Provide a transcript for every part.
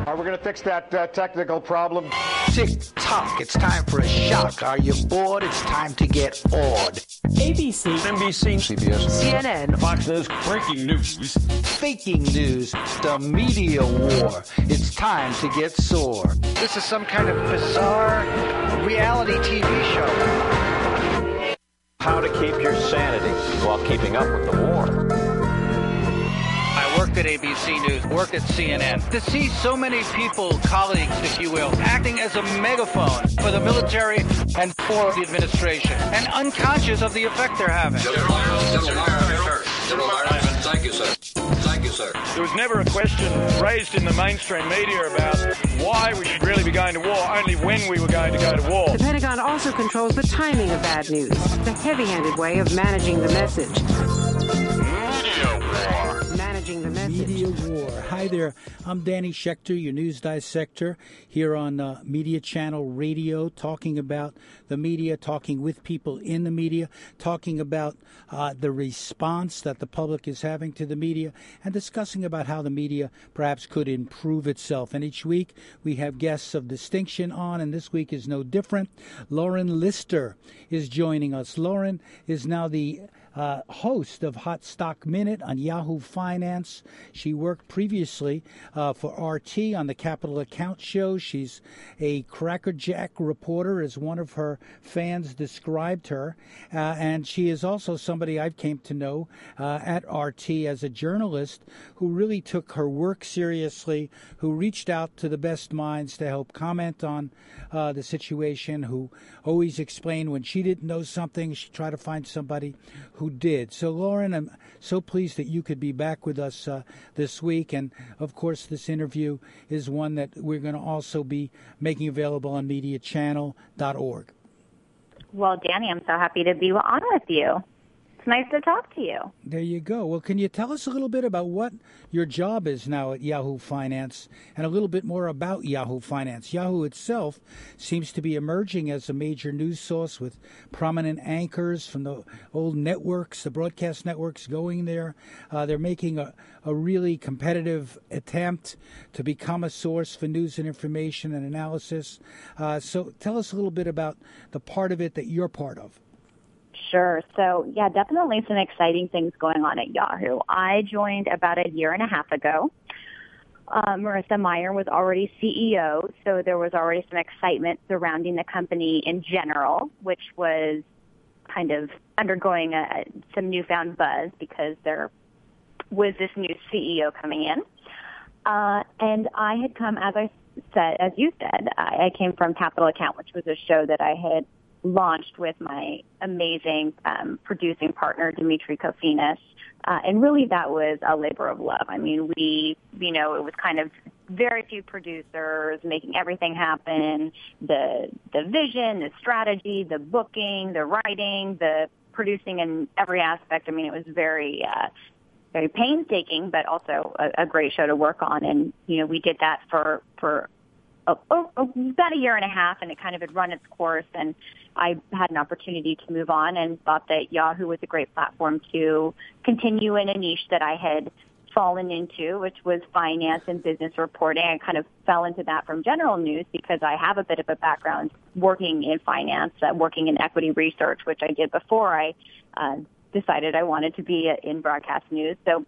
We're going to fix that technical problem. Tick-tock, it's time for a shock. Are you bored? It's time to get awed. ABC, NBC, CBS, CNN, Fox News, breaking news, faking news, the media war. It's time to get sore. This is some kind of bizarre reality TV show. How to keep your sanity while keeping up with the war. I worked at ABC News, worked at CNN. To see so many people, colleagues, if you will, acting as a megaphone for the military and for the administration, and unconscious of the effect they're having. General Ireland, thank you, sir. Thank you, sir. There was never a question raised in the mainstream media about why we should really be going to war, only when we were going to go to war. The Pentagon also controls the timing of bad news. It's a heavy-handed way of managing the message. Media War. Hi there. I'm Danny Schechter, your news dissector, here on Media Channel Radio, talking about the media, talking with people in the media, talking about the response that the public is having to the media, and discussing about how the media perhaps could improve itself. And each week we have guests of distinction on, and this week is no different. Lauren Lister is joining us. Lauren is now the host of Hot Stock Minute on Yahoo Finance. She worked previously for RT on the Capital Account Show. She's a crackerjack reporter, as one of her fans described her. And she is also somebody I've came to know at RT as a journalist who really took her work seriously, who reached out to the best minds to help comment on the situation, who always explained when she didn't know something, she tried to find somebody who did. So, Lauren, I'm so pleased that you could be back with us this week. And, of course, this interview is one that we're going to also be making available on MediaChannel.org. Well, Danny, I'm so happy to be on with you. It's nice to talk to you. There you go. Well, can you tell us a little bit about what your job is now at Yahoo Finance and a little bit more about Yahoo Finance? Yahoo itself seems to be emerging as a major news source with prominent anchors from the old networks, the broadcast networks going there. They're making a really competitive attempt to become a source for news and information and analysis. So tell us a little bit about the part of it that you're part of. Sure. So, yeah, definitely some exciting things going on at Yahoo. I joined about a year and a half ago. Marissa Mayer was already CEO, so there was already some excitement surrounding the company in general, which was kind of undergoing some newfound buzz because there was this new CEO coming in. And I had come, as you said, I came from Capital Account, which was a show that I had launched with my amazing producing partner, Dimitri Kofinas. And really that was a labor of love. I mean, it was kind of very few producers making everything happen, the vision, the strategy, the booking, the writing, the producing in every aspect. I mean, it was very painstaking, but also a great show to work on. And, we did that for about a year and a half, and it kind of had run its course, and I had an opportunity to move on and thought that Yahoo was a great platform to continue in a niche that I had fallen into, which was finance and business reporting. I kind of fell into that from general news because I have a bit of a background working in finance, working in equity research, which I did before I decided I wanted to be in broadcast news. So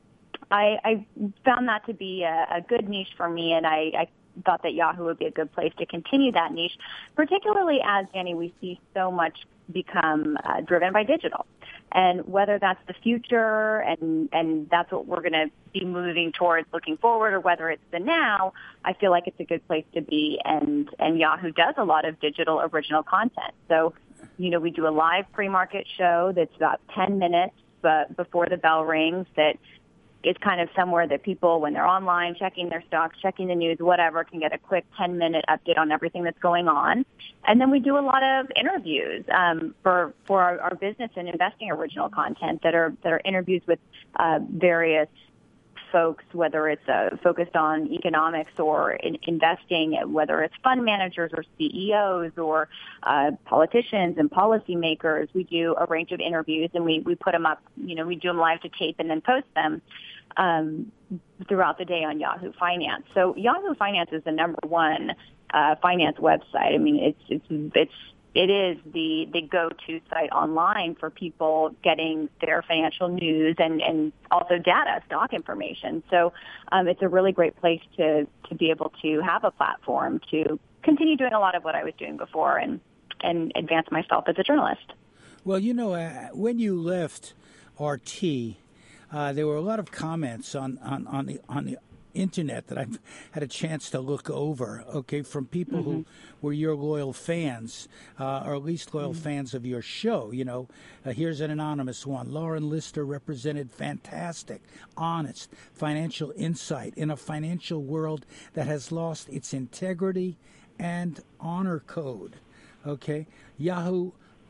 I found that to be a good niche for me, and I thought that Yahoo would be a good place to continue that niche, particularly as, Danny, we see so much become driven by digital. And whether that's the future and that's what we're going to be moving towards looking forward, or whether it's the now, I feel like it's a good place to be. And Yahoo does a lot of digital original content. So, we do a live pre-market show that's about 10 minutes before the bell rings that is kind of somewhere that people, when they're online, checking their stocks, checking the news, whatever, can get a quick 10-minute update on everything that's going on. And then we do a lot of interviews for our business and investing original content that are interviews with various folks, whether it's focused on economics or investing, whether it's fund managers or CEOs or politicians and policymakers. We do a range of interviews, and we put them up, we do them live to tape and then post them throughout the day on Yahoo Finance. So Yahoo Finance is the number one finance website. I mean, it is the go-to site online for people getting their financial news and also data, stock information. So it's a really great place to be able to have a platform to continue doing a lot of what I was doing before and advance myself as a journalist. Well, when you left RT, there were a lot of comments on the internet that I've had a chance to look over, from people who were your loyal fans, or at least loyal fans of your show. Here's an anonymous one. Lauren Lister represented fantastic, honest financial insight in a financial world that has lost its integrity and honor code. Yahoo,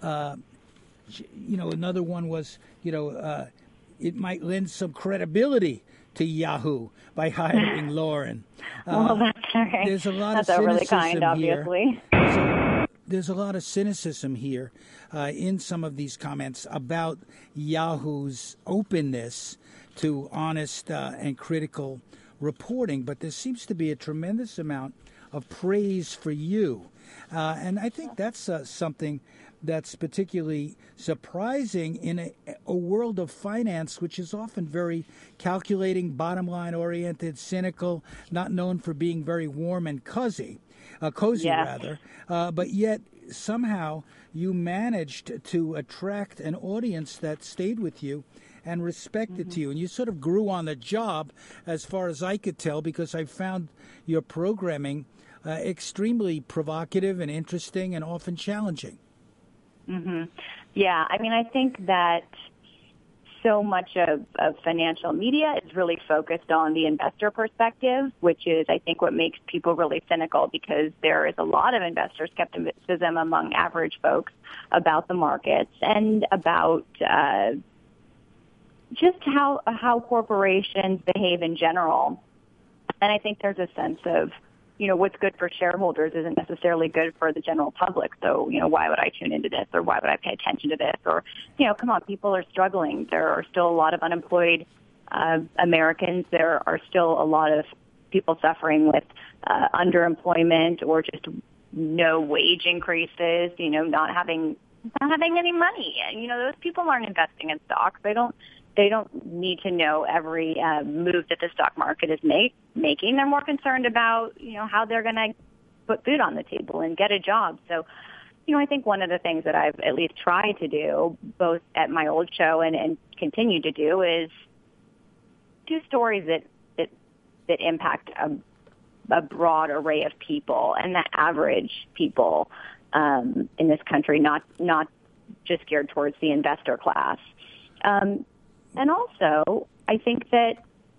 another one was, it might lend some credibility to Yahoo by hiring Lauren. Well, that's all right. There's a lot that's of cynicism really kind, obviously. There's a lot of cynicism here in some of these comments about Yahoo's openness to honest and critical reporting, but there seems to be a tremendous amount of praise for you. And I think that's something that's particularly surprising in a world of finance, which is often very calculating, bottom-line oriented, cynical, not known for being very warm and cozy, but yet somehow you managed to attract an audience that stayed with you and respected to you. And you sort of grew on the job, as far as I could tell, because I found your programming extremely provocative and interesting and often challenging. Yeah, I mean, I think that so much of financial media is really focused on the investor perspective, which is, I think, what makes people really cynical, because there is a lot of investor skepticism among average folks about the markets and about just how corporations behave in general. And I think there's a sense of, what's good for shareholders isn't necessarily good for the general public. So, why would I tune into this, or why would I pay attention to this? Or, come on, people are struggling. There are still a lot of unemployed Americans. There are still a lot of people suffering with underemployment or just no wage increases, not having any money. Those people aren't investing in stocks. They don't need to know every move that the stock market is making. They're more concerned about, how they're going to put food on the table and get a job. So, I think one of the things that I've at least tried to do, both at my old show and continue to do, is do stories that impact a broad array of people and the average people in this country, not just geared towards the investor class. And also, I think that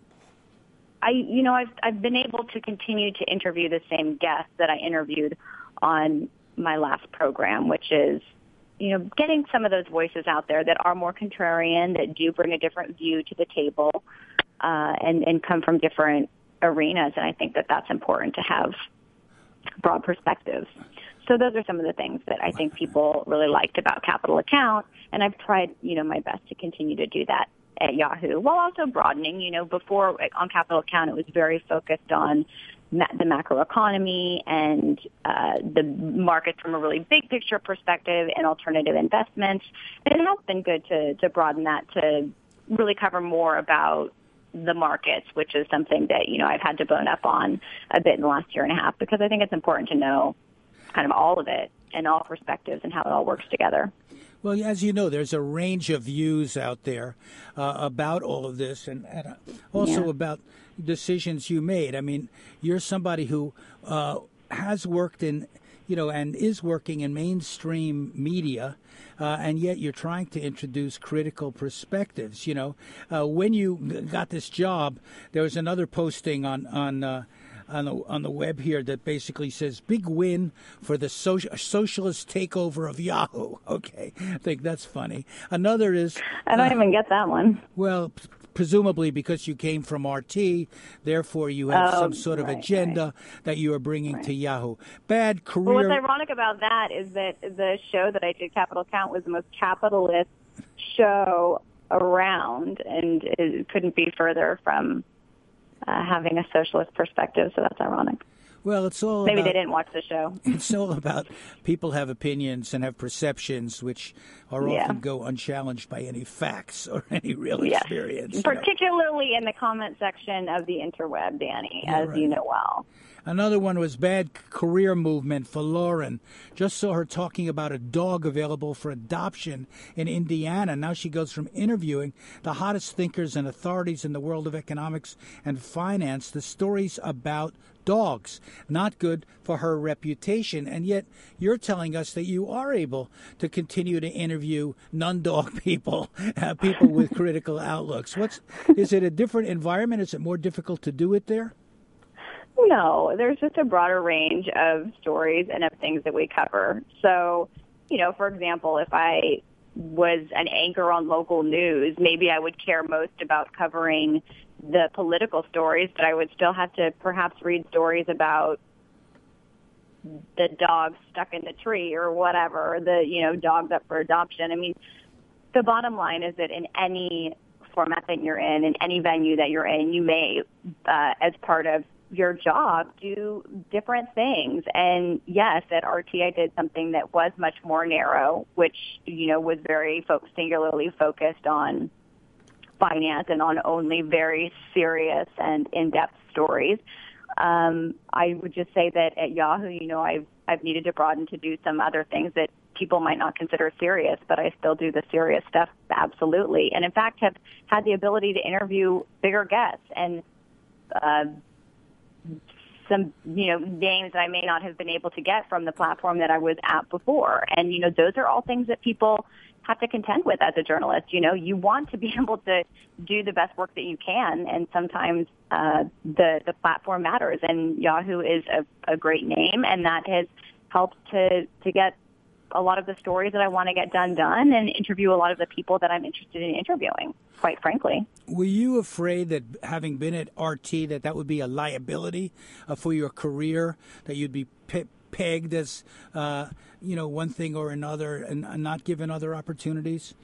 I've been able to continue to interview the same guests that I interviewed on my last program, which is, getting some of those voices out there that are more contrarian, that do bring a different view to the table, and come from different arenas. And I think that that's important to have broad perspectives. So those are some of the things that I think people really liked about Capital Account, and I've tried, my best to continue to do that at Yahoo, while also broadening. Before on Capital Account, it was very focused on the macroeconomy and the markets from a really big picture perspective and alternative investments. And it has been good to broaden that to really cover more about the markets, which is something that, I've had to bone up on a bit in the last year and a half, because I think it's important to know kind of all of it and all perspectives and how it all works together. Well, as you know, there's a range of views out there about all of this, and also about decisions you made. I mean, you're somebody who has worked in, and is working in mainstream media, and yet you're trying to introduce critical perspectives. When you got this job, there was another posting on the web here that basically says, "Big win for the socialist takeover of Yahoo." Okay, I think that's funny. Another is... I don't even get that one. Well, presumably because you came from RT, therefore you have some sort of agenda that you are bringing to Yahoo. Bad career. Well, what's ironic about that is that the show that I did, Capital Count, was the most capitalist show around, and it couldn't be further from having a socialist perspective, so that's ironic. Well, it's all maybe about, they didn't watch the show. It's all about people have opinions and have perceptions which are often go unchallenged by any facts or any real experience. Particularly in the comment section of the interweb, Danny, as you know well. Another one was bad career movement for Lauren. Just saw her talking about a dog available for adoption in Indiana. Now she goes from interviewing the hottest thinkers and authorities in the world of economics and finance, the stories about dogs. Not good for her reputation. And yet you're telling us that you are able to continue to interview non-dog people, people with critical outlooks. Is it a different environment? Is it more difficult to do it there? No, there's just a broader range of stories and of things that we cover. So, for example, if I was an anchor on local news, maybe I would care most about covering the political stories, but I would still have to perhaps read stories about the dog stuck in the tree or whatever, the, dogs up for adoption. I mean, the bottom line is that in any format that you're in any venue that you're in, you may, as part of your job, do different things. And yes, at RT I did something that was much more narrow, which, was very singularly focused on finance and on only very serious and in-depth stories. I would just say that at Yahoo, I've needed to broaden to do some other things that people might not consider serious, but I still do the serious stuff, absolutely. And in fact, have had the ability to interview bigger guests and some, names that I may not have been able to get from the platform that I was at before. And, those are all things that people have to contend with as a journalist. You want to be able to do the best work that you can, and sometimes the platform matters. And Yahoo is a great name, and that has helped to get a lot of the stories that I want to get done and interview a lot of the people that I'm interested in interviewing, quite frankly. Were you afraid that having been at RT that would be a liability for your career, that you'd be pegged as, one thing or another and not given other opportunities?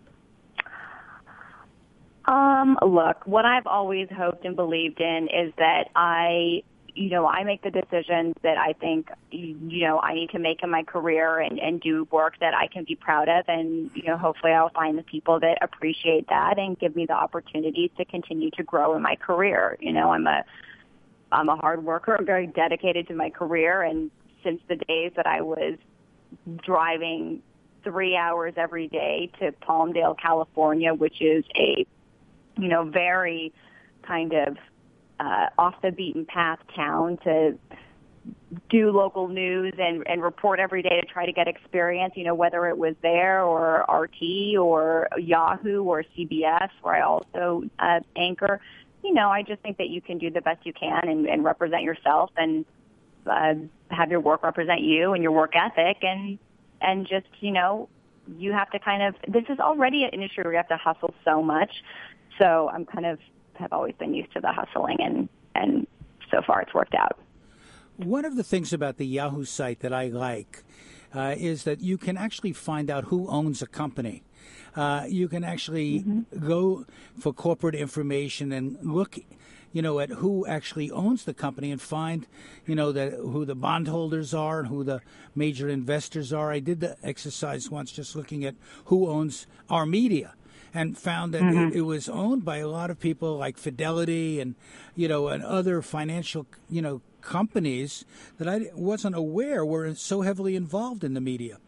Look, what I've always hoped and believed in is that I make the decisions that I think, I need to make in my career and do work that I can be proud of. And, hopefully I'll find the people that appreciate that and give me the opportunities to continue to grow in my career. I'm a hard worker. I'm very dedicated to my career. And since the days that I was driving 3 hours every day to Palmdale, California, which is a, very kind of off the beaten path town, to do local news and report every day to try to get experience, whether it was there or RT or Yahoo or CBS, where I also anchor. I just think that you can do the best you can and represent yourself and have your work represent you and your work ethic, and just, you have to kind of, this is already an industry where you have to hustle so much. So I'm have always been used to the hustling, and so far it's worked out. One of the things about the Yahoo site that I like is that you can actually find out who owns a company. You can actually go for corporate information and look, at who actually owns the company and find, who the bondholders are and who the major investors are. I did the exercise once just looking at who owns our media, and found that it was owned by a lot of people like Fidelity and, and other financial, companies that I wasn't aware were so heavily involved in the media.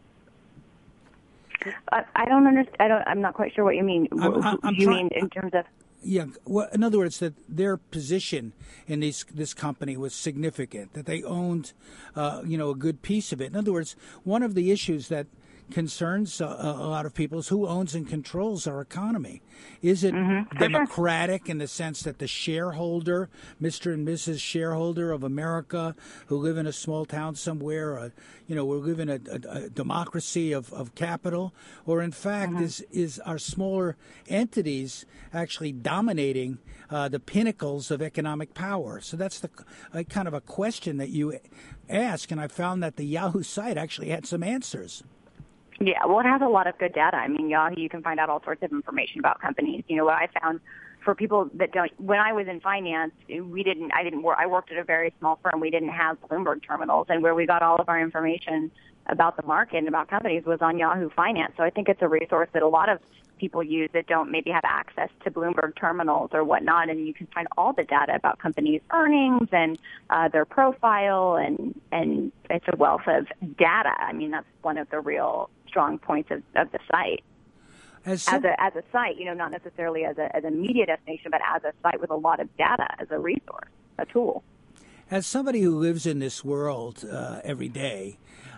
I don't understand. I'm not quite sure what you mean. Mean in terms of? Yeah. Well, in other words, that their position in this company was significant, that they owned, a good piece of it. In other words, one of the issues that concerns a lot of people is who owns and controls our economy. Is it democratic in the sense that the shareholder, Mr. and Mrs. Shareholder of America, who live in a small town somewhere, we live in a democracy of capital, or in fact is our smaller entities actually dominating the pinnacles of economic power? So that's the kind of a question that you ask, and I found that the Yahoo site actually had some answers. Yeah, well, it has a lot of good data. I mean, Yahoo, you can find out all sorts of information about companies. What I found for people that don't, when I was in finance, I worked at a very small firm. We didn't have Bloomberg terminals, and where we got all of our information about the market and about companies was on Yahoo Finance. So I think it's a resource that a lot of people use that don't maybe have access to Bloomberg terminals or whatnot, and you can find all the data about companies' earnings and their profile, and it's a wealth of data. I mean, that's one of the real strong points of the site. As a site, not necessarily as a media destination, but as a site with a lot of data as a resource, a tool. As somebody who lives in this world every day,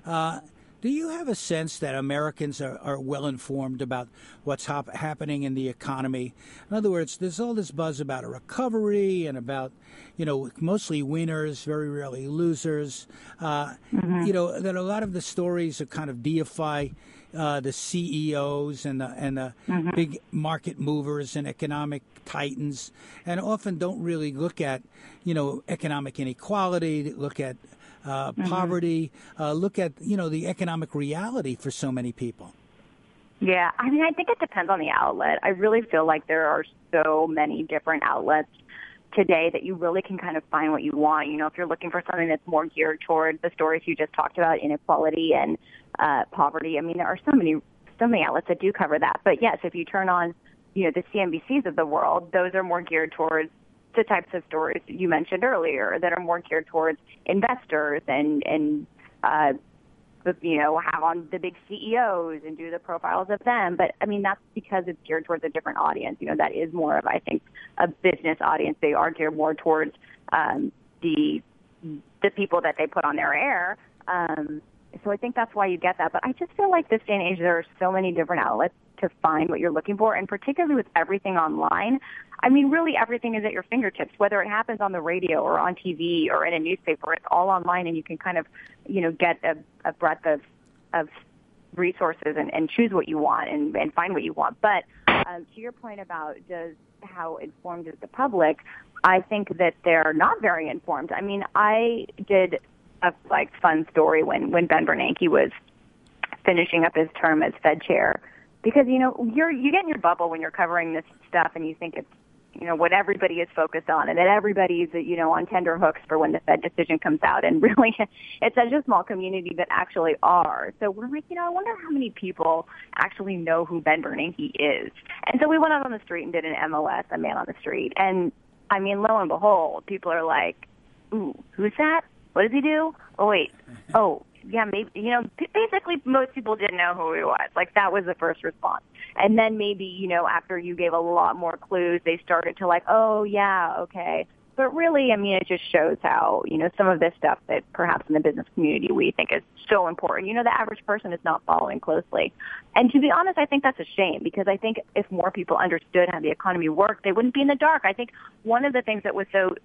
do you have a sense that Americans are well informed about what's happening in the economy? In other words, there's all this buzz about a recovery and about, mostly winners, very rarely losers. That a lot of the stories are kind of deify the CEOs and the big market movers and economic titans, and often don't really look at, economic inequality, look at poverty, look at, the economic reality for so many people. Yeah, I mean, I think it depends on the outlet. I really feel like there are so many different outlets today that you really can kind of find what you want. If you're looking for something that's more geared toward the stories you just talked about, inequality and poverty, I mean, there are so many outlets that do cover that. But yes, if you turn on, the CNBCs of the world, those are more geared towards the types of stories you mentioned earlier that are more geared towards investors and have on the big CEOs and do the profiles of them. But I mean, that's because it's geared towards a different audience. That is more of, I think, a business audience. They are geared more towards the people that they put on their air. So I think that's why you get that. But I just feel like this day and age, there are so many different outlets to find what you're looking for, and particularly with everything online. I mean, really everything is at your fingertips, whether it happens on the radio or on TV or in a newspaper. It's all online, and you can kind of, get a breadth of resources and choose what you want and find what you want. But to your point about how informed is the public, I think that they're not very informed. I mean, I did a fun story when Ben Bernanke was finishing up his term as Fed chair, because you get in your bubble when you're covering this stuff and you think it's what everybody is focused on, and that everybody's on tender hooks for when the Fed decision comes out, and really it's such a small community that actually are. So we're like, I wonder how many people actually know who Ben Bernanke is. And so we went out on the street and did an MOS, a man on the street, and I mean, lo and behold, people are like, ooh, who's that? What does he do? Oh, wait. Oh, yeah, maybe, basically most people didn't know who he was. That was the first response. And then maybe, after you gave a lot more clues, they started to oh, yeah, okay. But really, I mean, it just shows how, some of this stuff that perhaps in the business community we think is so important, the average person is not following closely. And to be honest, I think that's a shame, because I think if more people understood how the economy worked, they wouldn't be in the dark. I think one of the things that was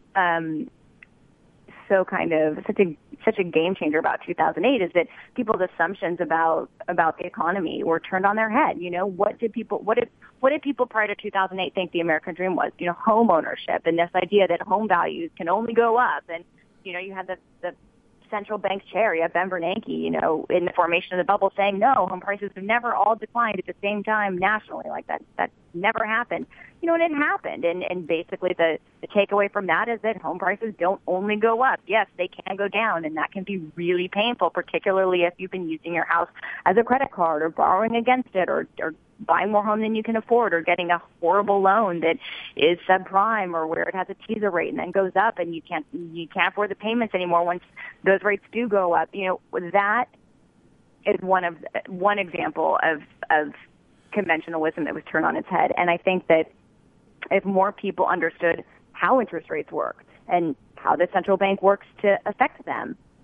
such a game changer about 2008 is that people's assumptions about the economy were turned on their head. What did people prior to 2008 think the American dream was? Home ownership, and this idea that home values can only go up. And you had the central bank chair, you have Ben Bernanke, in the formation of the bubble, saying no, home prices have never all declined at the same time nationally. That never happened. And it happened. And basically the takeaway from that is that home prices don't only go up. Yes, they can go down, and that can be really painful, particularly if you've been using your house as a credit card or borrowing against it or buying more home than you can afford, or getting a horrible loan that is subprime, or where it has a teaser rate and then goes up and you can't afford the payments anymore once those rates do go up. That is one example of conventionalism that was turned on its head. And I think that if more people understood how interest rates work and how the central bank works to affect them,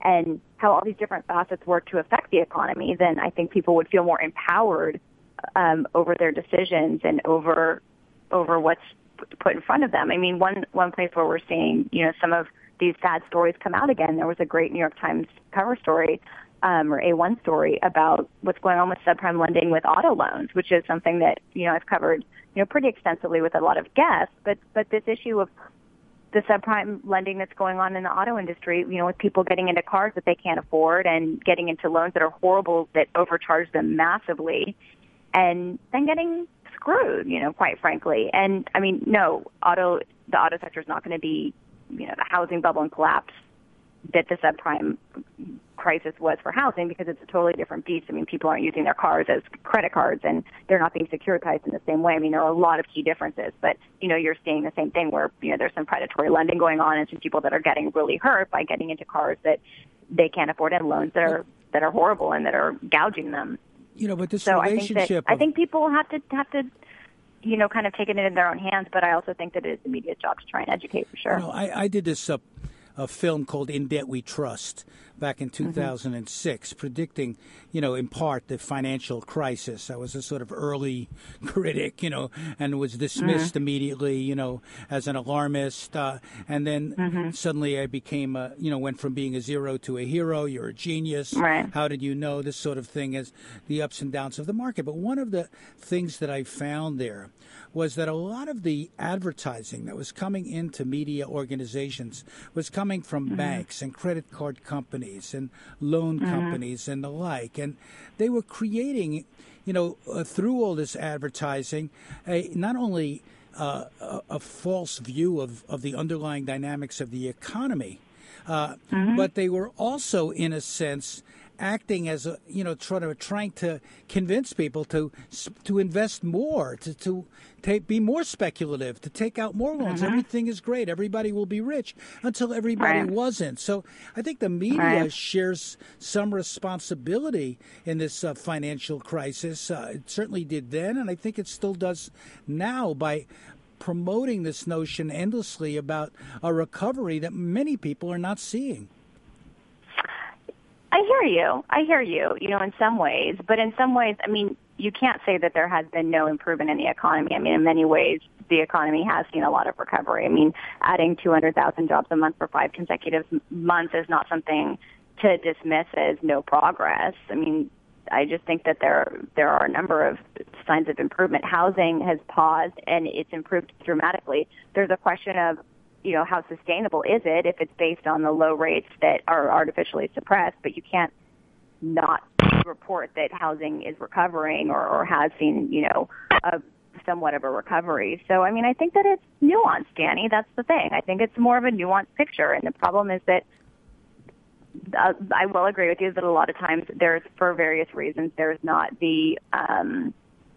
and how all these different facets work to affect the economy, then I think people would feel more empowered over their decisions and over what's put in front of them. I mean, one place where we're seeing, some of these sad stories come out again, there was a great New York Times cover story, or A1 story about what's going on with subprime lending with auto loans, which is something that, I've covered, pretty extensively with a lot of guests, but this issue of the subprime lending that's going on in the auto industry, with people getting into cars that they can't afford and getting into loans that are horrible, that overcharge them massively, and then getting screwed, quite frankly. And I mean, no, the auto sector is not going to be, the housing bubble and collapse that the subprime crisis was for housing, because it's a totally different beast. I mean, people aren't using their cars as credit cards, and they're not being securitized in the same way. I mean, there are a lot of key differences, but, you're seeing the same thing where, there's some predatory lending going on and some people that are getting really hurt by getting into cars that they can't afford and loans that are horrible and that are gouging them. But this so relationship... I think people have to kind of take it in their own hands, but I also think that it is the media's job to try and educate for sure. I did this a film called In Debt We Trust back in 2006, predicting, in part the financial crisis. I was a sort of early critic, and was dismissed immediately, as an alarmist. And then suddenly I became, went from being a zero to a hero. You're a genius. Right. How did you know? This sort of thing, as the ups and downs of the market. But one of the things that I found there was that a lot of the advertising that was coming into media organizations was coming from banks and credit card companies and loan companies and the like. And they were creating, through all this advertising, not only a false view of the underlying dynamics of the economy, but they were also, in a sense, acting as a, trying to convince people to invest more, to be more speculative, to take out more loans. Everything is great. Everybody will be rich, until everybody wasn't. So I think the media shares some responsibility in this financial crisis. It certainly did then, and I think it still does now, by promoting this notion endlessly about a recovery that many people are not seeing. I hear you, in some ways. But in some ways, I mean, you can't say that there has been no improvement in the economy. I mean, in many ways, the economy has seen a lot of recovery. I mean, adding 200,000 jobs a month for 5 consecutive months is not something to dismiss as no progress. I mean, I just think that there are a number of signs of improvement. Housing has paused, and it's improved dramatically. There's a question of, how sustainable is it if it's based on the low rates that are artificially suppressed, but you can't not report that housing is recovering or has seen, somewhat of a recovery. So, I mean, I think that it's nuanced, Danny. That's the thing. I think it's more of a nuanced picture, and the problem is that I will agree with you that a lot of times there's, for various reasons, there's not the time,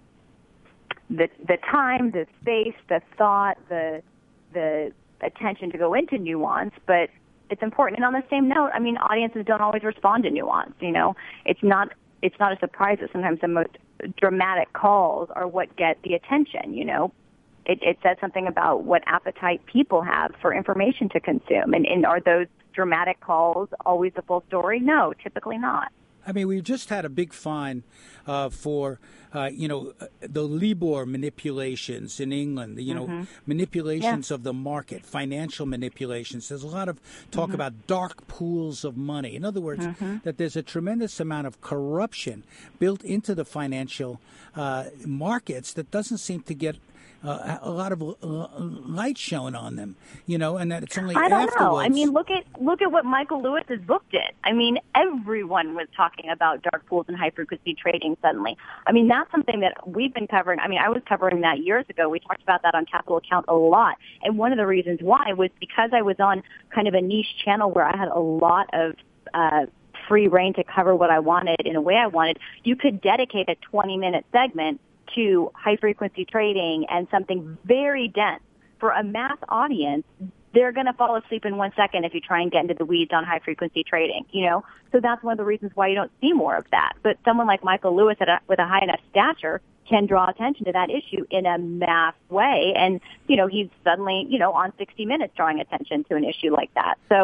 the space, the thought, the attention to go into nuance, but it's important. And on the same note, I mean, audiences don't always respond to nuance. It's not a surprise that sometimes the most dramatic calls are what get the attention. It says something about what appetite people have for information to consume. And are those dramatic calls always the full story? No, typically not. I mean, we just had a big fine for, the LIBOR manipulations in England, manipulations of the market, financial manipulations. There's a lot of talk about dark pools of money. In other words, that there's a tremendous amount of corruption built into the financial markets that doesn't seem to get a lot of light shown on them, and that it's only afterwards. I don't know. I mean, look at what Michael Lewis's book did. I mean, everyone was talking about dark pools and high-frequency trading suddenly. I mean, that's something that we've been covering. I mean, I was covering that years ago. We talked about that on Capital Account a lot. And one of the reasons why was because I was on kind of a niche channel where I had a lot of free reign to cover what I wanted in a way I wanted. You could dedicate a 20-minute segment to high-frequency trading and something very dense. For a mass audience, they're going to fall asleep in 1 second if you try and get into the weeds on high-frequency trading, So that's one of the reasons why you don't see more of that. But someone like Michael Lewis with a high enough stature can draw attention to that issue in a mass way. And, he's suddenly, on 60 Minutes drawing attention to an issue like that. So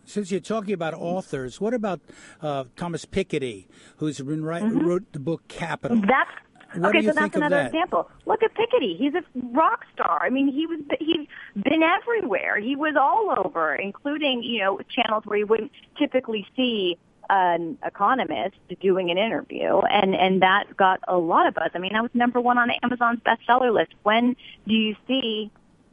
Since you're talking about authors, what about Thomas Piketty, who's been wrote the book Capital? What do you so that's think of another that? example. Look at Piketty. He's a rock star. I mean, he's been everywhere. He was all over, including, channels where you wouldn't typically see an economist doing an interview, and that got a lot of buzz. I mean, that was number one on Amazon's bestseller list. When do you see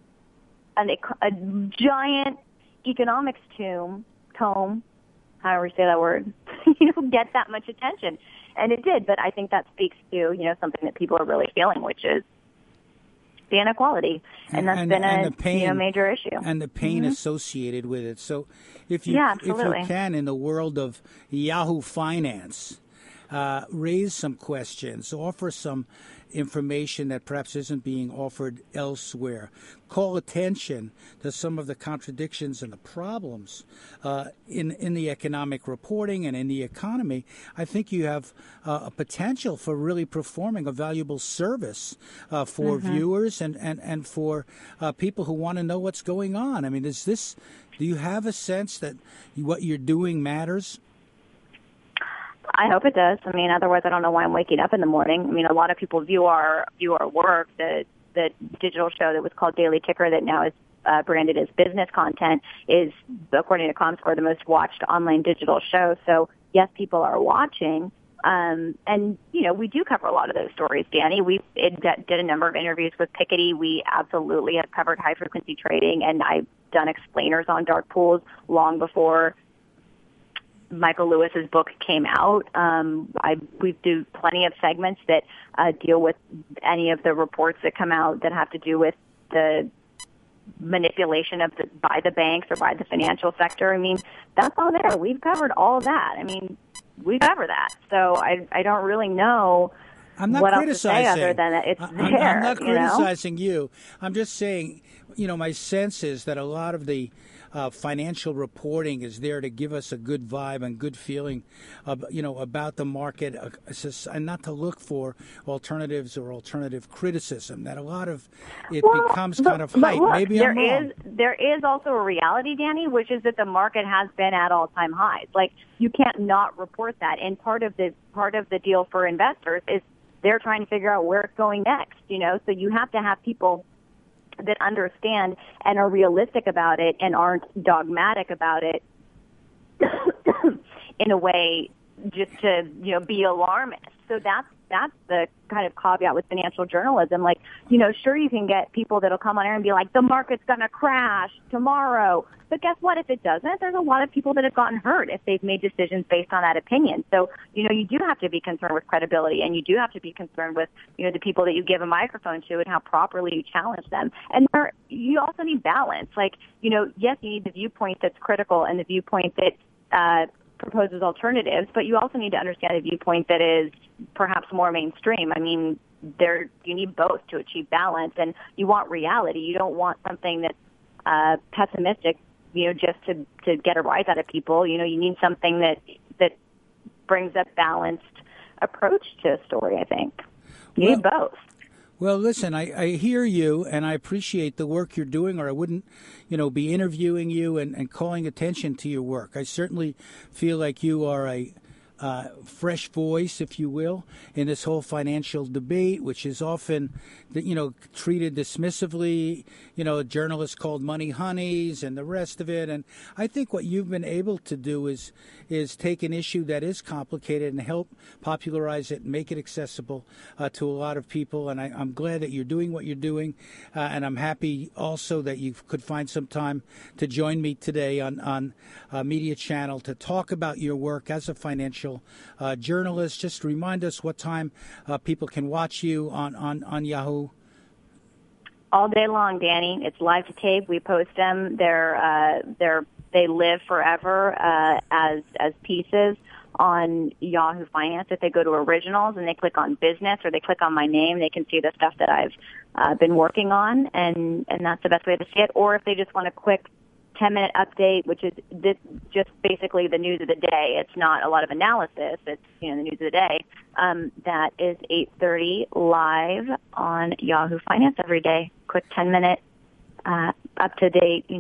a giant economics tome, however you say that word, get that much attention? And it did, but I think that speaks to, something that people are really feeling, which is the inequality. And that's been a major issue. And the pain associated with it. So if you can, in the world of Yahoo Finance, raise some questions, offer some information that perhaps isn't being offered elsewhere. Call attention to some of the contradictions and the problems in the economic reporting and in the economy. I think you have a potential for really performing a valuable service for viewers and for people who want to know what's going on. I mean, do you have a sense that what you're doing matters? I hope it does. I mean, otherwise I don't know why I'm waking up in the morning. I mean, a lot of people view our work. The digital show that was called Daily Ticker that now is branded as business content is, according to Comscore, the most watched online digital show. So, yes, people are watching. And, we do cover a lot of those stories, Danny. We did a number of interviews with Piketty. We absolutely have covered high-frequency trading, and I've done explainers on dark pools long before Michael Lewis's book came out. We do plenty of segments that deal with any of the reports that come out that have to do with the manipulation by the banks or by the financial sector. I mean, that's all there. We've covered all that. I mean, we cover that. So I don't really know what else to say other than that it's there. I'm not criticizing you. I'm just saying, my sense is that a lot of the financial reporting is there to give us a good vibe and good feeling, about the market, and not to look for alternatives or alternative criticism. That a lot of it becomes kind of hype. Look, maybe I'm wrong. There is also a reality, Danny, which is that the market has been at all-time highs. Like, you can't not report that. And part of the deal for investors is they're trying to figure out where it's going next. So you have to have people that understand and are realistic about it and aren't dogmatic about it in a way just to, be alarmist. So that's the kind of caveat with financial journalism. Like, sure, you can get people that'll come on air and be like, the market's going to crash tomorrow. But guess what? If it doesn't, there's a lot of people that have gotten hurt if they've made decisions based on that opinion. So, you do have to be concerned with credibility, and you do have to be concerned with, the people that you give a microphone to and how properly you challenge them. And you also need balance. Like, yes, you need the viewpoint that's critical and the viewpoint that proposes alternatives, but you also need to understand a viewpoint that is perhaps more mainstream. I mean, you need both to achieve balance, and you want reality. You don't want something that's pessimistic, just to get a rise out of people. You need something that brings a balanced approach to a story, I think. You need both. Well, listen, I hear you, and I appreciate the work you're doing, or I wouldn't, be interviewing you and calling attention to your work. I certainly feel like you are a fresh voice, if you will, in this whole financial debate, which is often, treated dismissively, journalists called money honeys and the rest of it. And I think what you've been able to do is take an issue that is complicated and help popularize it and make it accessible to a lot of people. And I'm glad that you're doing what you're doing. And I'm happy also that you could find some time to join me today on Media Channel to talk about your work as a financial journalist. Just remind us what time people can watch you on Yahoo. All day long, Danny. It's live to tape. We post them. They live forever as pieces on Yahoo Finance. If they go to Originals and they click on Business or they click on my name, they can see the stuff that I've been working on, and that's the best way to see it. Or if they just want a quick 10-minute update, which is just basically the news of the day. It's not a lot of analysis. It's the news of the day. That is 8:30 live on Yahoo Finance every day. Quick 10-minute, up-to-date,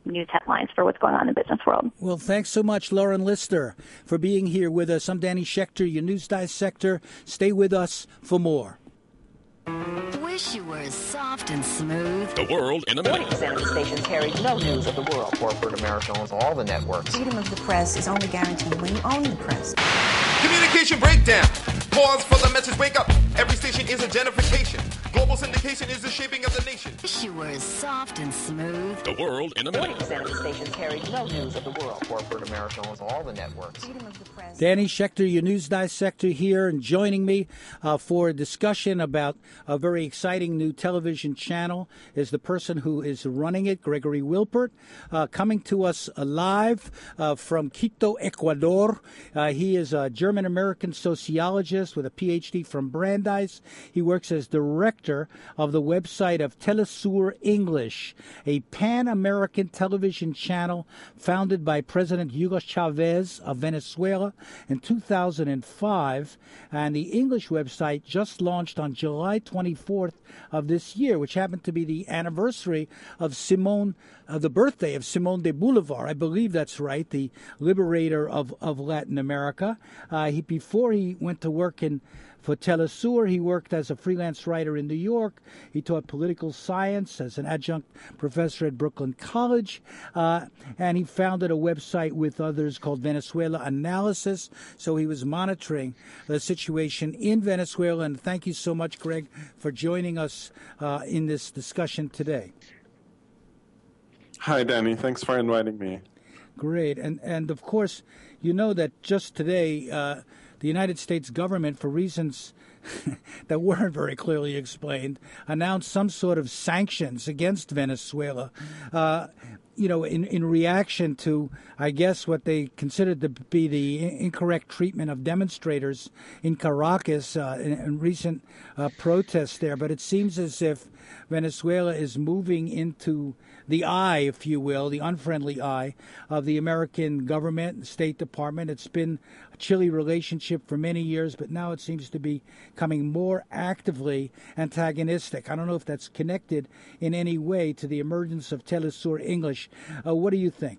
news headlines for what's going on in the business world. Well, thanks so much, Lauren Lister, for being here with us. I'm Danny Schechter, your news dissector. Stay with us for more. Wish you were as soft and smooth. The world in a minute. 40% of the stations carry no news of the world. Corporate America owns all the networks. Freedom of the press is only guaranteed when you own the press. Communication breakdown. Pause for the message. Wake up. Every station is a gentrification. Global syndication is the shaping of the nation. Wish you were as soft and smooth. The world in a minute. 40% of the stations carry no news of the world. Corporate America owns all the networks. Freedom of the press. Danny Schechter, your news dissector, here, and joining me for a discussion about a very exciting new television channel is the person who is running it, Gregory Wilpert, coming to us live from Quito, Ecuador. He is a German-American sociologist with a PhD from Brandeis. He works as director of the website of Telesur English, a pan-American television channel founded by President Hugo Chavez of Venezuela in 2005. And the English website just launched on July 24th of this year, which happened to be the anniversary of the birthday of Simon de Bolivar. I believe that's right, the liberator of Latin America. Before he went to work for Telesur, he worked as a freelance writer in New York. He taught political science as an adjunct professor at Brooklyn College. And he founded a website with others called Venezuela Analysis. So he was monitoring the situation in Venezuela. And thank you so much, Greg, for joining us in this discussion today. Hi, Danny. Thanks for inviting me. Great. And of course, you know that just today, the United States government, for reasons that weren't very clearly explained, announced some sort of sanctions against Venezuela, in reaction to, I guess, what they considered to be the incorrect treatment of demonstrators in Caracas in recent protests there. But it seems as if Venezuela is moving into the eye, if you will, the unfriendly eye of the American government, the State Department. It's been a chilly relationship for many years, but now it seems to be becoming more actively antagonistic. I don't know if that's connected in any way to the emergence of Telesur English. What do you think?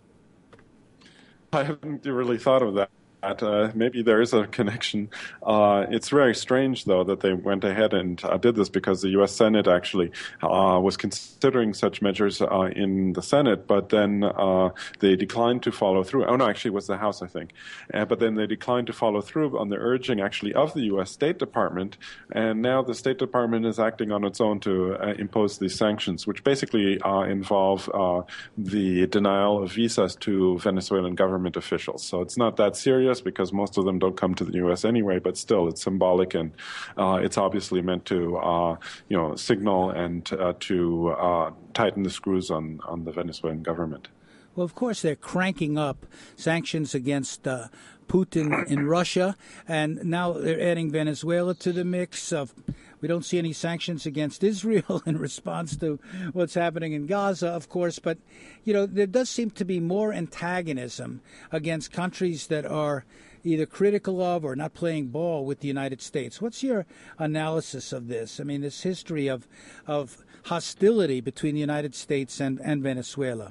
I haven't really thought of that. Maybe there is a connection. It's very strange, though, that they went ahead and did this, because the U.S. Senate actually was considering such measures in the Senate, but then they declined to follow through. Oh, no, actually it was the House, I think. But then they declined to follow through on the urging, actually, of the U.S. State Department, and now the State Department is acting on its own to impose these sanctions, which basically involve the denial of visas to Venezuelan government officials. So it's not that serious, because most of them don't come to the U.S. anyway, but still it's symbolic, and it's obviously meant to signal and to tighten the screws on the Venezuelan government. Well, of course, they're cranking up sanctions against Putin in Russia, and now they're adding Venezuela to the mix. We don't see any sanctions against Israel in response to what's happening in Gaza, of course, but there does seem to be more antagonism against countries that are either critical of or not playing ball with the United States. What's your analysis of this? I mean, this history of hostility between the United States and Venezuela.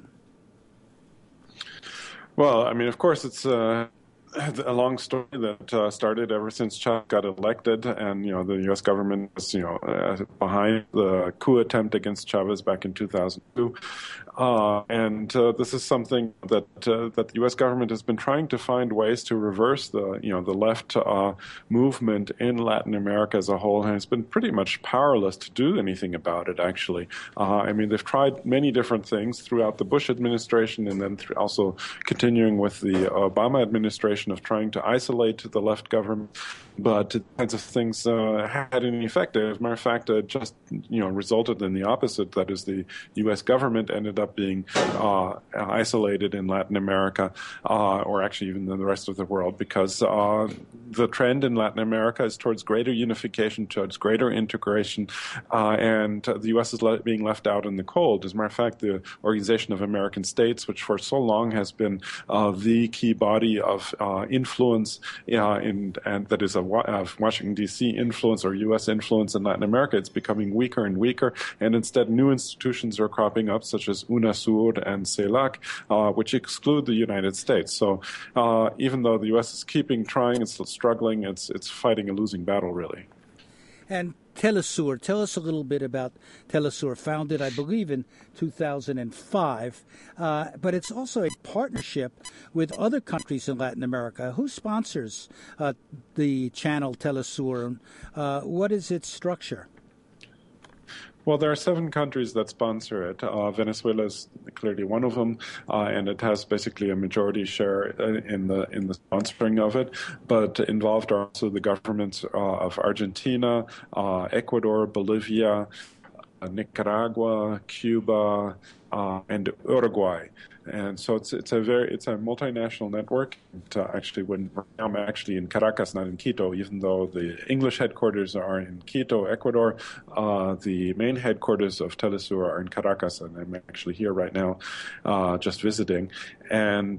Well, I mean, of course, it's a long story that started ever since Chavez got elected, and the U.S. government was behind the coup attempt against Chavez back in 2002, and this is something that the U.S. government has been trying to find ways to reverse the left movement in Latin America as a whole, and it's been pretty much powerless to do anything about it. Actually, I mean, they've tried many different things throughout the Bush administration, and then also continuing with the Obama administration of trying to isolate the left government, but kinds of things had any effect. As a matter of fact, it just resulted in the opposite. That is, the U.S. government ended up being isolated in Latin America, or actually even in the rest of the world, because the trend in Latin America is towards greater unification, towards greater integration, and the U.S. is being left out in the cold. As a matter of fact, the Organization of American States, which for so long has been the key body of influence and that is of Washington, D.C. influence or U.S. influence in Latin America. It's becoming weaker and weaker, and instead new institutions are cropping up, such as UNASUR and CELAC, which exclude the United States. So even though the U.S. is trying, it's still struggling, it's fighting a losing battle, really. And Telesur, tell us a little bit about Telesur, founded, I believe, in 2005, but it's also a partnership with other countries in Latin America. Who sponsors the channel Telesur? What is its structure? Well, there are 7 countries that sponsor it. Venezuela is clearly one of them, and it has basically a majority share in the sponsoring of it. But involved are also the governments of Argentina, Ecuador, Bolivia, Nicaragua, Cuba, and Uruguay. And so it's a multinational network. I'm actually in Caracas, not in Quito, even though the English headquarters are in Quito, Ecuador. The main headquarters of Telesur are in Caracas, and I'm actually here right now, just visiting. And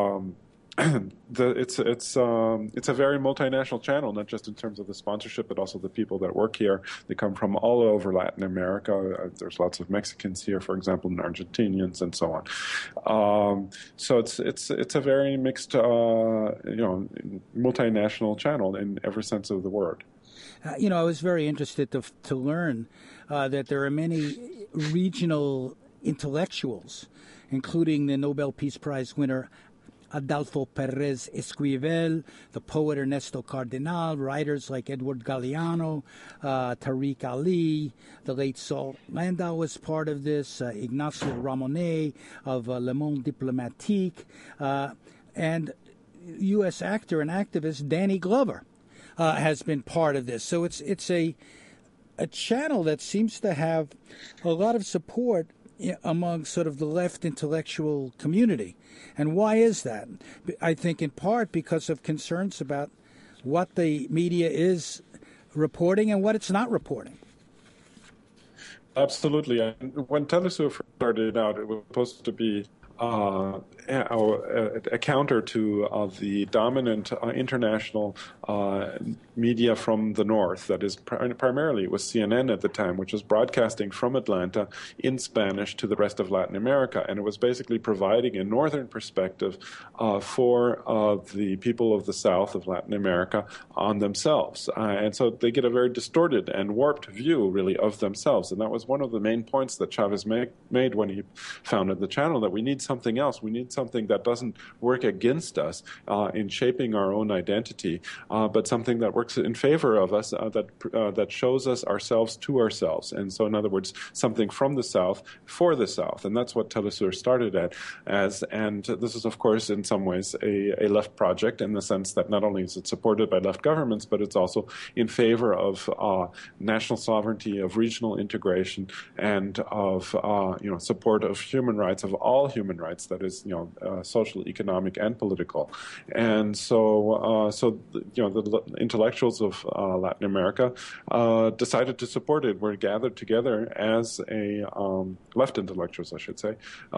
it's a very multinational channel, not just in terms of the sponsorship, but also the people that work here. They come from all over Latin America. There's lots of Mexicans here, for example, and Argentinians, and so on. So it's a very mixed, multinational channel in every sense of the word. I was very interested to learn that there are many regional intellectuals, including the Nobel Peace Prize winner Adolfo Pérez Esquivel, the poet Ernesto Cardenal, writers like Edward Galeano, Tariq Ali, the late Saul Landau was part of this, Ignacio Ramonet of Le Monde Diplomatique, and U.S. actor and activist Danny Glover has been part of this. So it's a channel that seems to have a lot of support among sort of the left intellectual community. And why is that? I think in part because of concerns about what the media is reporting and what it's not reporting. Absolutely. When Telesur started out, it was supposed to be a counter to the dominant international media from the north. That is, primarily it was CNN at the time, which was broadcasting from Atlanta in Spanish to the rest of Latin America. And it was basically providing a northern perspective for the people of the south of Latin America on themselves. And so they get a very distorted and warped view, really, of themselves. And that was one of the main points that Chavez made when he founded the channel, that we need something else. We need something that doesn't work against us in shaping our own identity, but something that works in favor of us, that shows us ourselves to ourselves. And so, in other words, something from the South for the South. And that's what Telesur started as. And this is, of course, in some ways a left project, in the sense that not only is it supported by left governments, but it's also in favor of national sovereignty, of regional integration, and of support of human rights, of all human rights, that is, social, economic, and political. And so, the intellectuals of Latin America decided to support it. We're gathered together as left intellectuals, I should say,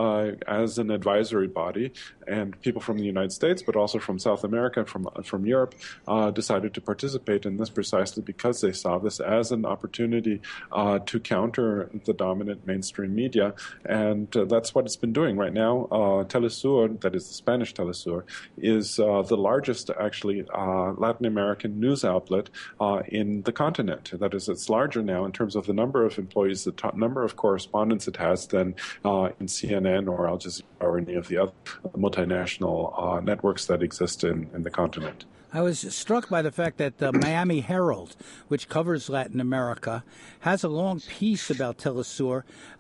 as an advisory body, and people from the United States, but also from South America, from Europe, decided to participate in this precisely because they saw this as an opportunity to counter the dominant mainstream media, and that's what it's been doing right now. Telesur, that is the Spanish Telesur, is the largest, actually, Latin American news outlet in the continent. That is, it's larger now in terms of the number of employees, the number of correspondents it has than in CNN or Al Jazeera or any of the other multinational networks that exist in the continent. I was struck by the fact that the Miami Herald, which covers Latin America, has a long piece about Telesur,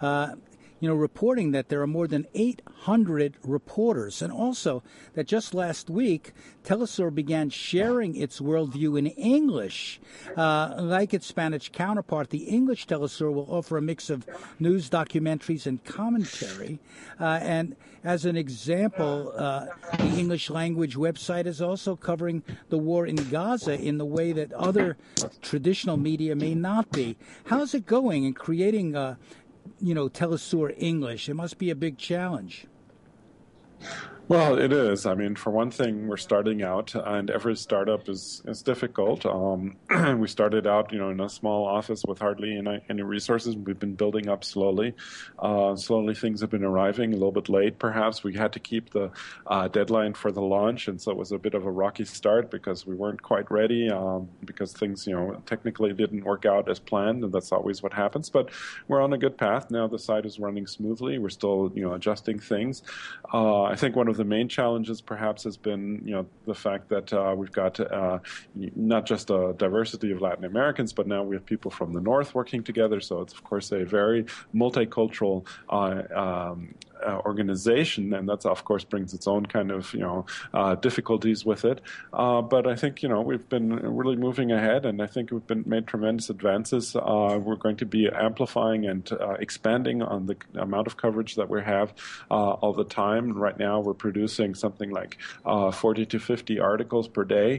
reporting that there are more than 800 reporters, and also that just last week, Telesur began sharing its worldview in English. Like its Spanish counterpart, the English Telesur will offer a mix of news, documentaries, and commentary. And as an example, the English language website is also covering the war in Gaza in the way that other traditional media may not be. How's it going in creating Telesur English? It must be a big challenge. Well, it is. I mean, for one thing, we're starting out, and every startup is difficult. We started out, in a small office with hardly any resources. We've been building up slowly. Slowly, things have been arriving, a little bit late, perhaps. We had to keep the deadline for the launch, and so it was a bit of a rocky start because we weren't quite ready, because things, technically didn't work out as planned, and that's always what happens. But we're on a good path now. The site is running smoothly. We're still, adjusting things. I think one of the main challenges perhaps has been, the fact that we've got not just a diversity of Latin Americans, but now we have people from the North working together. So it's, of course, a very multicultural organization, and that, of course, brings its own kind of, difficulties with it. But I think, we've been really moving ahead, and I think we've made tremendous advances. We're going to be amplifying and expanding on the amount of coverage that we have all the time. Right now, we're producing something like 40 to 50 articles per day.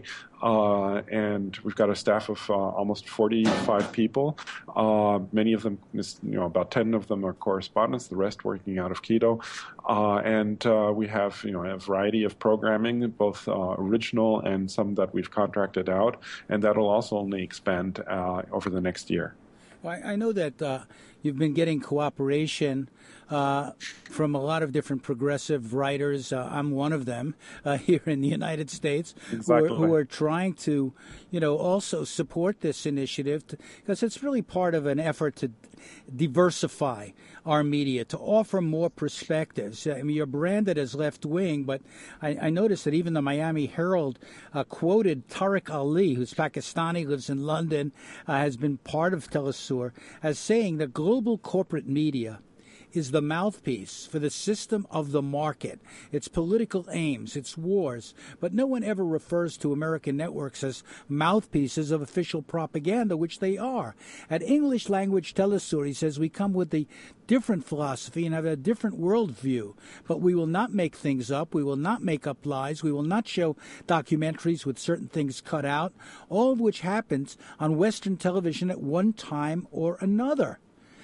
And we've got a staff of almost 45 people. Many of them, about 10 of them are correspondents, the rest working out of Quito. And we have, a variety of programming, both original and some that we've contracted out. And that'll also only expand over the next year. Well, I know that you've been getting cooperation from a lot of different progressive writers. I'm one of them here in the United States, exactly. who are trying to, also support this initiative because it's really part of an effort to diversify our media, to offer more perspectives. I mean, you're branded as left-wing, but I noticed that even the Miami Herald quoted Tariq Ali, who's Pakistani, lives in London, has been part of Telesur, as saying that global corporate media is the mouthpiece for the system of the market, its political aims, its wars. But no one ever refers to American networks as mouthpieces of official propaganda, which they are. At English Language Telesur, he says, we come with a different philosophy and have a different worldview. But we will not make things up. We will not make up lies. We will not show documentaries with certain things cut out, all of which happens on Western television at one time or another.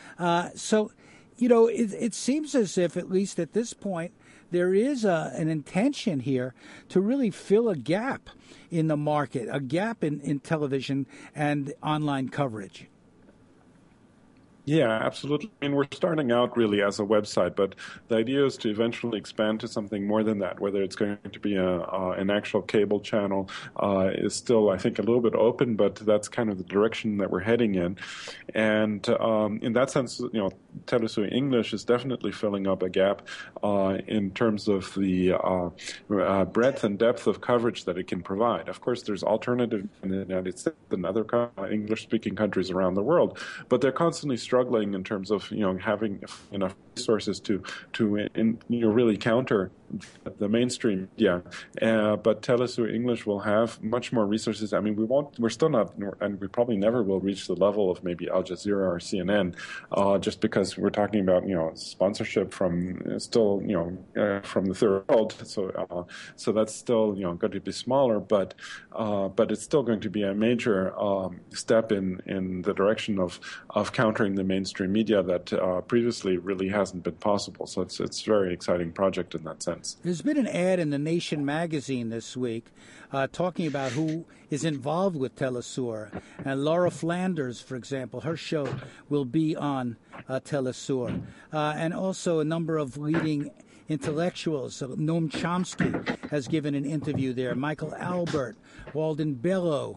It seems as if, at least at this point, there is an intention here to really fill a gap in the market, a gap in television and online coverage. Yeah, absolutely. I mean, we're starting out really as a website, but the idea is to eventually expand to something more than that. Whether it's going to be an actual cable channel is still, I think, a little bit open, but that's kind of the direction that we're heading in. And in that sense, Telesur English is definitely filling up a gap in terms of the breadth and depth of coverage that it can provide. Of course, there's alternative in the United States and other English-speaking countries around the world, but they're constantly struggling in terms of having enough resources to really counter the mainstream. But Telesur English will have much more resources. I mean, we're still not, and we probably never will reach the level of maybe Al Jazeera or CNN, just because we're talking about sponsorship from from the third world. So that's still going to be smaller, but it's still going to be a major step in the direction of countering the mainstream media that previously really hasn't been possible. So it's a very exciting project in that sense. There's been an ad in The Nation magazine this week talking about who is involved with Telesur. And Laura Flanders, for example, her show will be on Telesur. And also a number of leading intellectuals. Noam Chomsky has given an interview there. Michael Albert, Walden Bellow,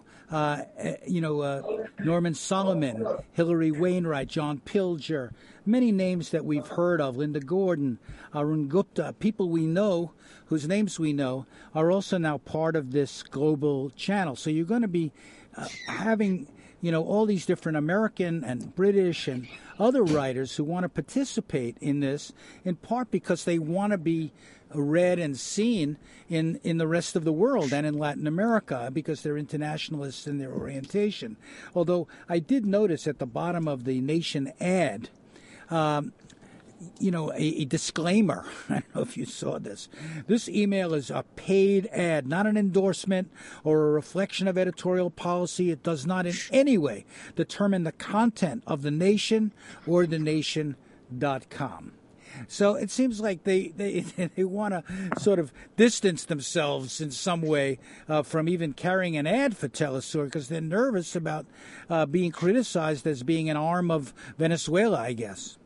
Norman Solomon, Hillary Wainwright, John Pilger, many names that we've heard of, Linda Gordon, Arun Gupta, people we know, whose names we know, are also now part of this global channel. So you're going to be having all these different American and British and other writers who want to participate in this, in part because they want to be read and seen in the rest of the world and in Latin America because they're internationalists in their orientation. Although I did notice at the bottom of the Nation ad, a disclaimer. I don't know if you saw this. This email is a paid ad, not an endorsement or a reflection of editorial policy. It does not in any way determine the content of The Nation or thenation.com. So it seems like they want to sort of distance themselves in some way from even carrying an ad for Telesur because they're nervous about being criticized as being an arm of Venezuela, I guess.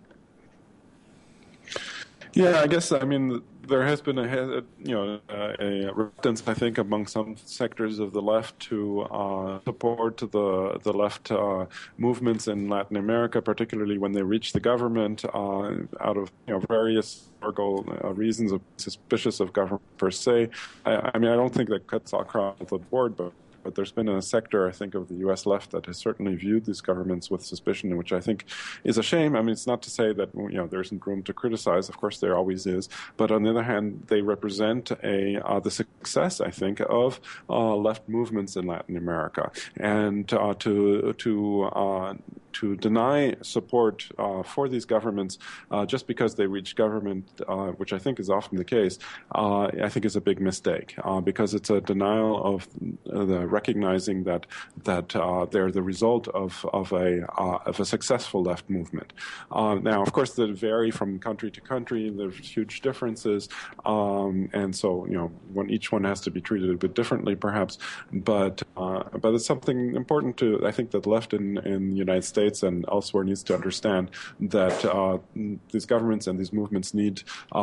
Yeah, I guess, I mean, there has been a reluctance, I think, among some sectors of the left to support the left movements in Latin America, particularly when they reach the government out of various historical reasons of suspicious of government per se. I mean, I don't think that cuts across the board, but there's been a sector, I think, of the U.S. left that has certainly viewed these governments with suspicion, which I think is a shame. I mean, it's not to say that there isn't room to criticize. Of course, there always is. But on the other hand, they represent the success, I think, of left movements in Latin America. And to deny support for these governments just because they reach government, which I think is often the case, I think is a big mistake because it's a denial of the recognizing that they're the result of a successful left movement. Now, of course, they vary from country to country. There's huge differences, and so each one has to be treated a bit differently, perhaps. But it's something important to, I think, that the left in the United States and elsewhere needs to understand that these governments and these movements need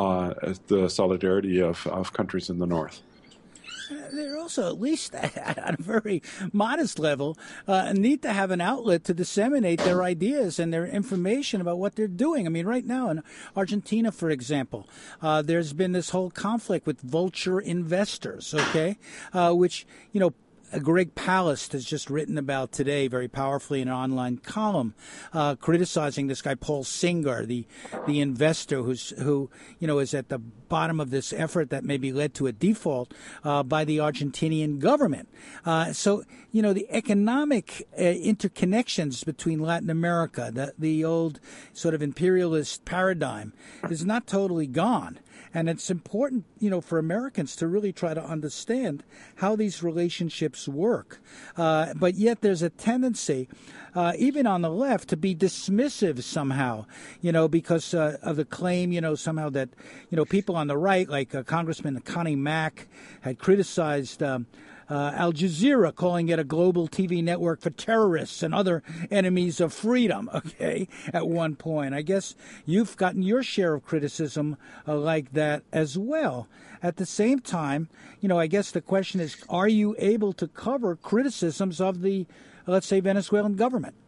the solidarity of countries in the North. They're also, at least at a very modest level, need to have an outlet to disseminate their ideas and their information about what they're doing. I mean, right now in Argentina, for example, there's been this whole conflict with vulture investors, okay, which, Greg Palast has just written about today very powerfully in an online column, criticizing this guy Paul Singer, the investor who is at the bottom of this effort that maybe led to a default by the Argentinian government. So the economic interconnections between Latin America, the old sort of imperialist paradigm, is not totally gone. And it's important, for Americans to really try to understand how these relationships work. But yet there's a tendency, even on the left, to be dismissive somehow, because of the claim, somehow that, people on the right, like Congressman Connie Mack, had criticized Al Jazeera, calling it a global TV network for terrorists and other enemies of freedom, okay, at one point. I guess you've gotten your share of criticism like that as well. At the same time, I guess the question is, are you able to cover criticisms of the, let's say, Venezuelan government?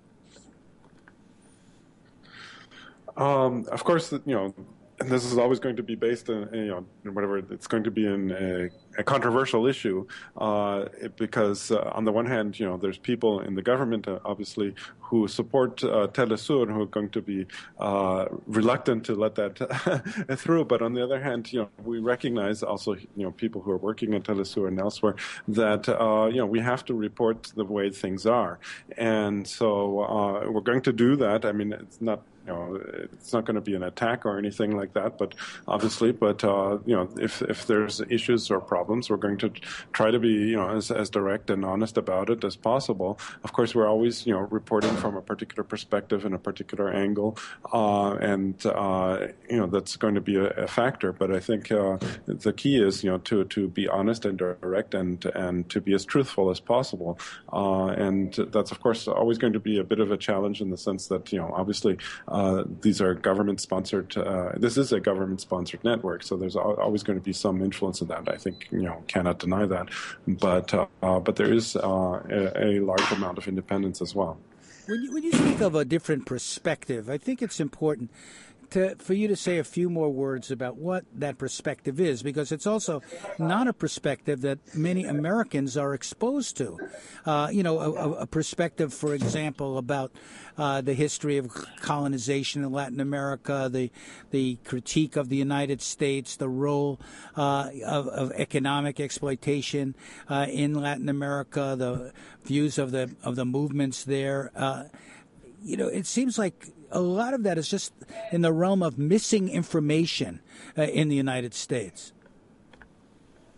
Of course, and this is always going to be based on, whatever, it's going to be in a controversial issue because on the one hand, there's people in the government, obviously, who support Telesur, who are going to be reluctant to let that through. But on the other hand, we recognize also, people who are working at Telesur and elsewhere that, we have to report the way things are. And so we're going to do that. I mean, it's not going to be an attack or anything like that, but obviously, if there's issues or problems, we're going to try to be, as direct and honest about it as possible. Of course, we're always, reporting from a particular perspective and a particular angle, and that's going to be a factor. But I think the key is, to be honest and direct and to be as truthful as possible. And that's, of course, always going to be a bit of a challenge in the sense that, obviously, these are government-sponsored. This is a government-sponsored network, so there's always going to be some influence of that. I think cannot deny that, but there is a large amount of independence as well. When you speak of a different perspective, I think it's important for you to say a few more words about what that perspective is, because it's also not a perspective that many Americans are exposed to. A perspective, for example, about the history of colonization in Latin America, the critique of the United States, the role of economic exploitation in Latin America, the views of the movements there. It seems like a lot of that is just in the realm of missing information in the United States.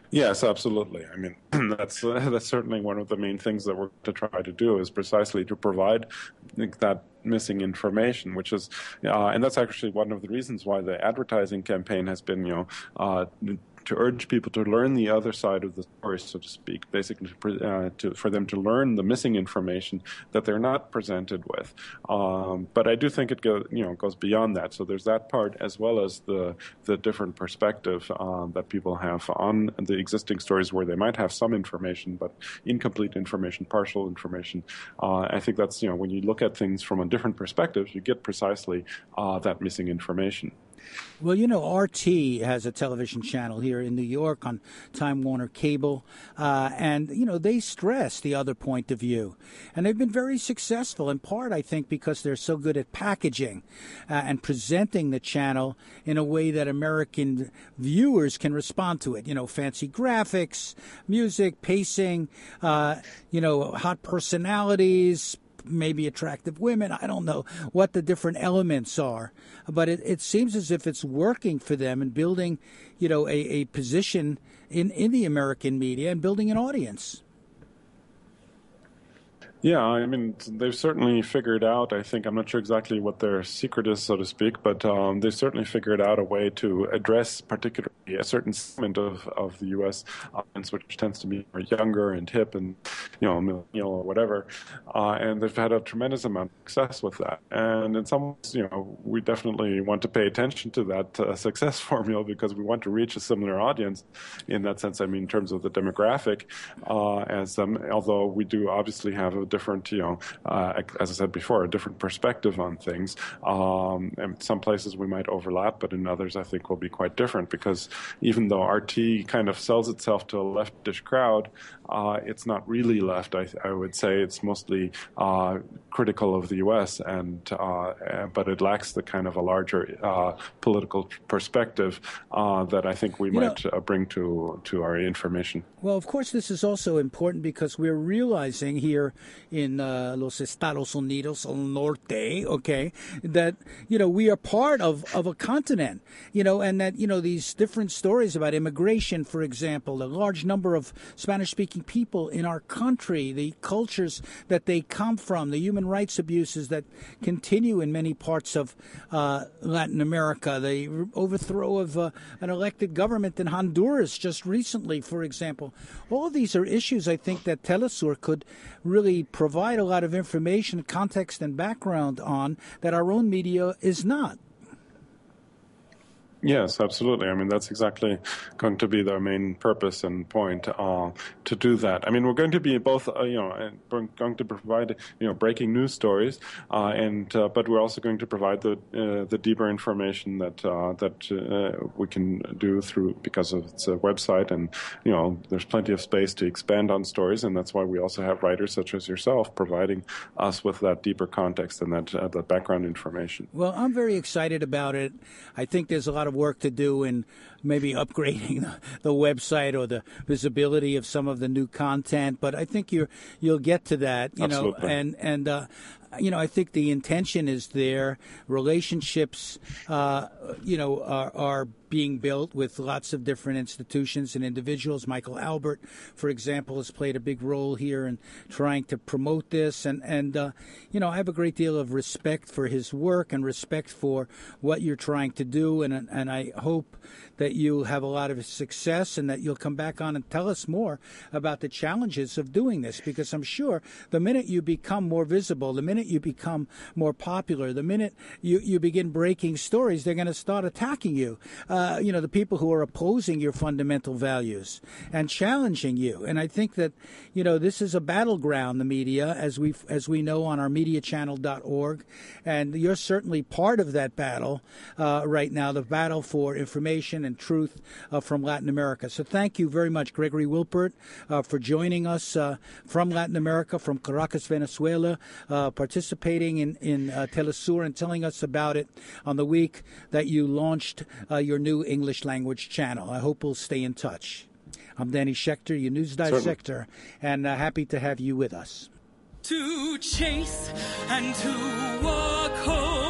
Yes, absolutely. I mean, that's certainly one of the main things that we're to try to do is precisely to provide that missing information, which is, and that's actually one of the reasons why the advertising campaign has been, to urge people to learn the other side of the story, so to speak, basically for them to learn the missing information that they're not presented with. But I do think it goes beyond that. So there's that part as well as the different perspective that people have on the existing stories where they might have some information, but incomplete information, partial information. I think that's, when you look at things from a different perspective, you get precisely that missing information. Well, RT has a television channel here in New York on Time Warner Cable, and, they stress the other point of view. And they've been very successful, in part, I think, because they're so good at packaging and presenting the channel in a way that American viewers can respond to it. Fancy graphics, music, pacing, hot personalities, maybe attractive women. I don't know what the different elements are, but it seems as if it's working for them in building, a position in the American media and building an audience. Yeah, I mean, they've certainly figured out, I think, I'm not sure exactly what their secret is, so to speak, but they've certainly figured out a way to address particularly a certain segment of the U.S. audience, which tends to be more younger and hip and, millennial or whatever. And they've had a tremendous amount of success with that. And in some ways, we definitely want to pay attention to that success formula because we want to reach a similar audience in that sense. I mean, in terms of the demographic, although we do obviously have a different, as I said before, a different perspective on things. And some places we might overlap, but in others I think will be quite different because even though RT kind of sells itself to a leftish crowd, it's not really left. I would say it's mostly critical of the U.S. but it lacks the kind of a larger political perspective that I think we might bring to our information. Well, of course, this is also important because we're realizing here in Los Estados Unidos al Norte, that, we are part of a continent, and that, these different stories about immigration, for example, the large number of Spanish-speaking people in our country, the cultures that they come from, the human rights abuses that continue in many parts of Latin America, the overthrow of an elected government in Honduras just recently, for example. All of these are issues I think that Telesur could really provide a lot of information, context, and background on that our own media is not. Yes, absolutely. I mean, that's exactly going to be their main purpose and point to do that. I mean, we're going to be both, going to provide, breaking news stories, but we're also going to provide the deeper information that we can do because of its website, and there's plenty of space to expand on stories, and that's why we also have writers such as yourself providing us with that deeper context and that background information. Well, I'm very excited about it. I think there's a lot of work to do in maybe upgrading the website or the visibility of some of the new content, but I think you'll get to that, Absolutely. and I think the intention is there. Relationships, are being built with lots of different institutions and individuals. Michael Albert, for example, has played a big role here in trying to promote this. And I have a great deal of respect for his work and respect for what you're trying to do. And I hope that you have a lot of success and that you'll come back on and tell us more about the challenges of doing this, because I'm sure the minute you become more visible, the minute you become more popular, the minute you begin breaking stories, they're going to start attacking you. The people who are opposing your fundamental values and challenging you. And I think that, this is a battleground, the media, as we know on our mediachannel.org. And you're certainly part of that battle right now, the battle for information and truth from Latin America. So thank you very much, Gregory Wilpert, for joining us from Latin America, from Caracas, Venezuela, participating in Telesur and telling us about it on the week that you launched your new English language channel. I hope we'll stay in touch. I'm Danny Schechter, your news dissector, and happy to have you with us. To chase and to walk home.